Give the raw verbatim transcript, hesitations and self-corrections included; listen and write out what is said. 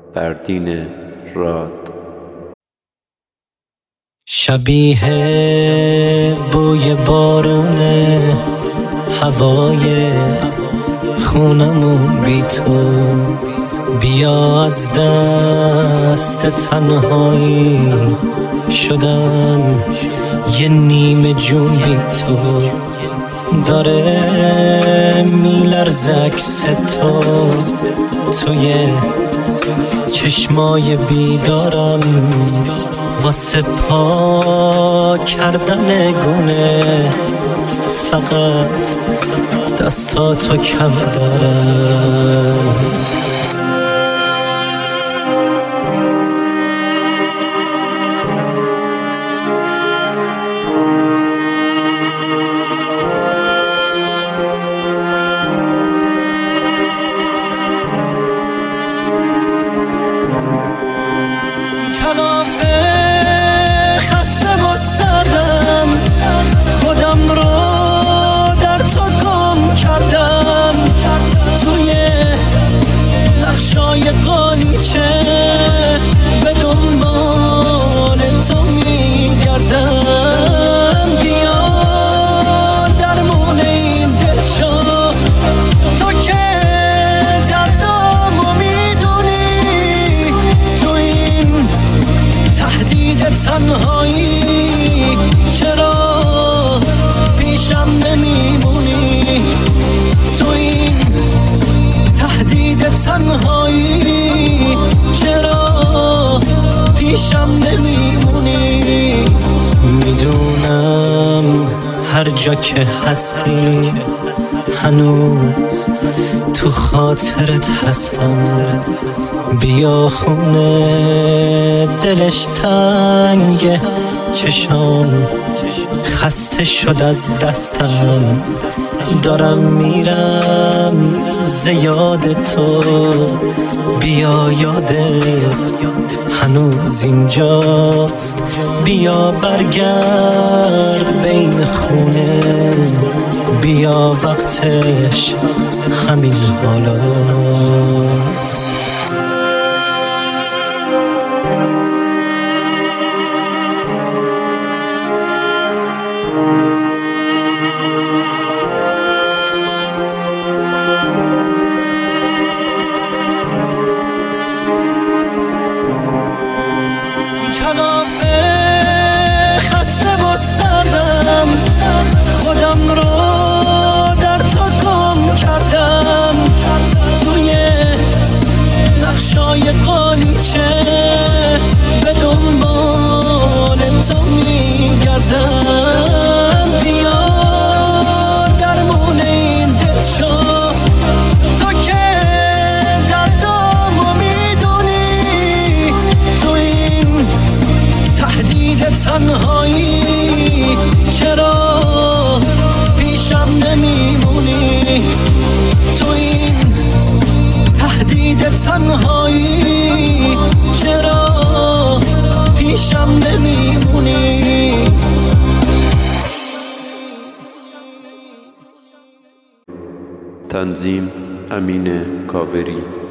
فردین راد. شبیه بوی بارونه هوای خونمون بی تو، بیا از دست تنهایی شدم یه نیمه جون بی تو. داره میلرزه عکس تو توی چشمای بیدارم، واسه پا کردن گونه فقط دستاتو کم دارم. کلافه خسته و سردم، خودم رو در تو گم کردم، توی نقشای قالیچه به دنبال تو میگردم. بیا درمون این دل شو، تو که دردامو میدونی، تو این تهدید تنهایی چرا پیشم نمیمونی، تو این تهدید تنهایی چرا پیشم نمیمونی. میدونم هر جا که هستی هنوز تو خاطرت هستم، بیا خونه دلش تنگه، چشام خسته شد از دستم، دارم میرم زیاد تو، بیا یادت هنوز اینجاست، بیا برگرد بین خونه، بیا وقتش همین حالاست. کلافه خسته و سردم، خودم رو در تو گم کردم، توی نقشای قالیچه به دنبال تو میگردم. بیا درمون این دل شو، تو که دردامو میدونی، تو این تهدید تنهایی چرا پیشم نمیمونی، تو این تهدید تنهایی چرا پیشم نمیمونی. تنظیم امین کاوری.